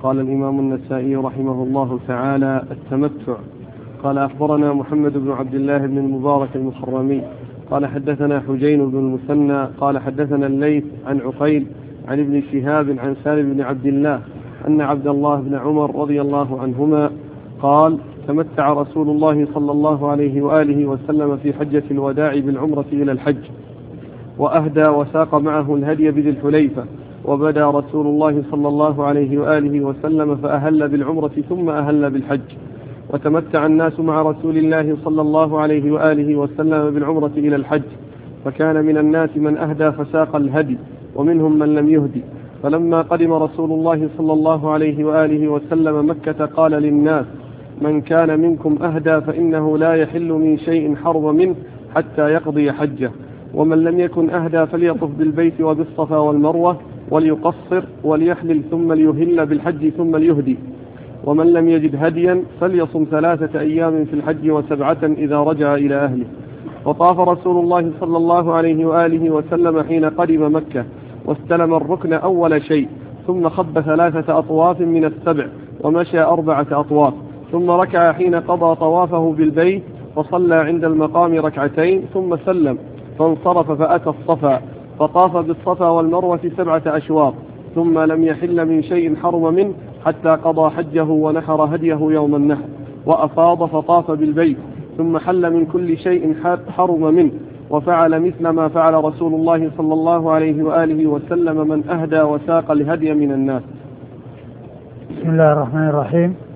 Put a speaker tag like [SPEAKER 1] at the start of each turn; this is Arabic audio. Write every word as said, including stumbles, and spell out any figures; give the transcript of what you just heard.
[SPEAKER 1] قال الإمام النسائي رحمه الله تعالى: التمتع. قال: أخبرنا محمد بن عبد الله بن المبارك المخرمي قال حدثنا حجين بن المثنى قال حدثنا الليث عن عقيل عن ابن شهاب عن سالم بن عبد الله أن عبد الله بن عمر رضي الله عنهما قال: تمتع رسول الله صلى الله عليه وآله وسلم في حجة الوداع بالعمرة إلى الحج، وأهدى وساق معه الهدي بذي الحليفة، وبدا رسول الله صلى الله عليه وآله وسلم فأهل بالعمرة ثم أهل بالحج. وتمتع الناس مع رسول الله صلى الله عليه وآله وسلم بالعمرة إلى الحج، فكان من الناس من أهدى فساق الهدي، ومنهم من لم يهدي. فلما قدم رسول الله صلى الله عليه وآله وسلم مكة قال للناس: من كان منكم أهدى فإنه لا يحل من شيء حرم منه حتى يقضي حجه، ومن لم يكن أهدى فليطف بالبيت وبالصفا والمروة وليقصر وليحلل ثم ليهل بالحج ثم ليهدي، ومن لم يجد هديا فليصم ثلاثة أيام في الحج وسبعة إذا رجع إلى أهله. وطاف رسول الله صلى الله عليه وآله وسلم حين قدم مكة، واستلم الركن أول شيء، ثم خب ثلاثة أطواف من السبع، ومشى أربعة أطواف، ثم ركع حين قضى طوافه بالبيت، فصلى عند المقام ركعتين ثم سلم، فانصرف فأتى الصفا، فطاف بالصفا والمروة سبعة أشواط، ثم لم يحل من شيء حرم منه حتى قضى حجه ونحر هديه يوم النحر، وأفاض فطاف بالبيت، ثم حل من كل شيء حرم منه، وفعل مثل ما فعل رسول الله صلى الله عليه وآله وسلم من أهدى وساق الهدي من الناس.
[SPEAKER 2] بسم الله الرحمن الرحيم.